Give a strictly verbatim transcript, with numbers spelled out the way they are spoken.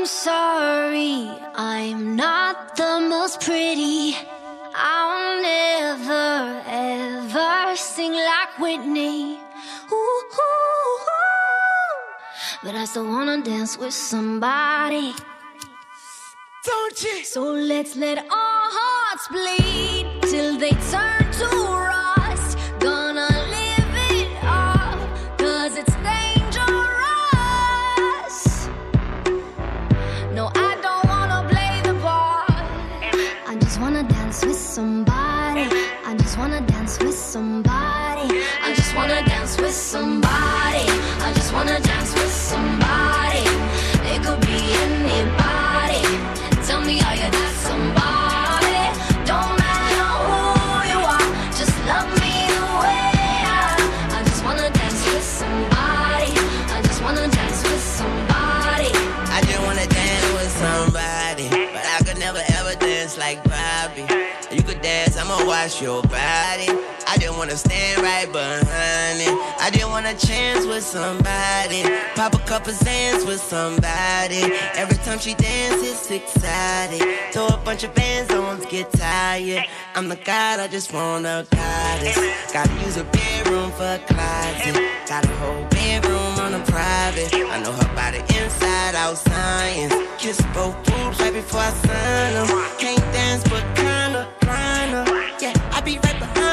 sorry, I'm not the most pretty. I'll never, ever sing like Whitney. Ooh, ooh, ooh. But I still wanna dance with somebody. Don't you? So let's let our hearts bleed till they turn to rust. Gonna live it up, cause it's dangerous. No, I don't wanna play the part. I just wanna dance with somebody. I just wanna dance with somebody. I just wanna dance with somebody. I just wanna dance with somebody. It could be anybody. Tell me, are you that somebody? Don't matter who you are, just love me the way I am. I just wanna dance with somebody. I just wanna dance with somebody. I just wanna dance with somebody, but I could never ever dance like Bobby. You could dance, I'ma watch your body. I just wanna stand right behind it. I just want a chance with somebody. Pop a couple sands with somebody. Every time she dances, it's exciting. Throw a bunch of bands on, get tired. I'm the god, I just want a goddess. Gotta use a bedroom for a closet. Got a whole bedroom on a private. I know her body inside out science. Kiss both boobs right before I sign them. Can't dance but kinda grind her. Yeah, I be right behind